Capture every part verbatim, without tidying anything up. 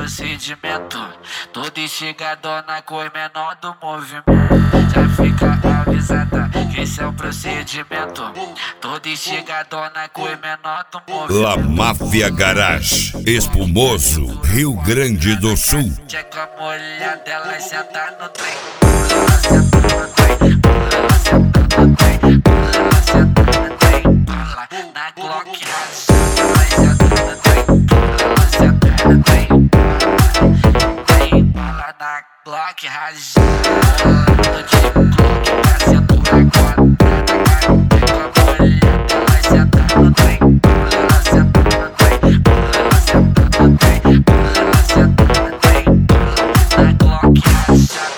procedimento. Todo instigadona com o menor do movimento. Já fica avisada que esse é o procedimento. Todo instigadona com o menor do movimento. La Máfia Garage, Espumoso, Rio Grande do Sul. Checa a mulher dela e senta no trem. Ela senta no trem, ela senta no trem, ela senta no trem. Ela na Glock rachada, ela senta no trem, ela senta no trem. Ela na Glock rachada, ela de Glock pra cintura quadrada. Checa a mulher dela e senta no trem. Ela senta no trem, ela senta no trem, ela senta no trem. Na Glock rachada.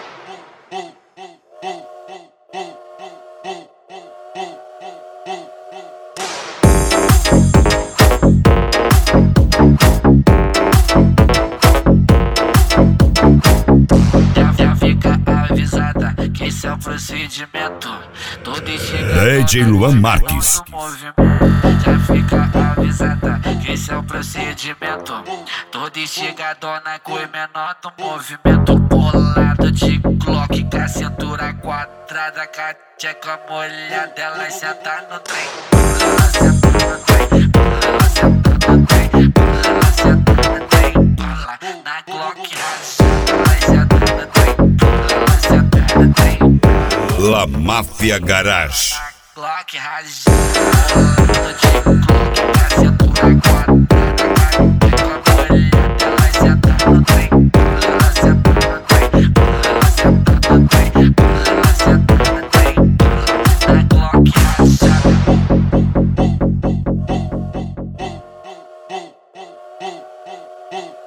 Já fica avisada que esse é o procedimento. Todo D J Luan Marques. Já fica avisada que esse é o procedimento. Toda instigadona com o menor do movimento. Bolado de Glock com a cintura quadrada. Checa a mulher dela e senta no trem. Ela senta no trem, ela senta no trem, ela senta no trem. Ela na Glock rachada, ela senta no trem, ela senta no trem. La Máfia Garage. Glock rachada, de Glock com a cintura quadrada. Checa a mulher dela e senta no trem. Ela senta no trem, ela senta no trem, ela senta no trem. Na Glock rachada. Mm-hmm.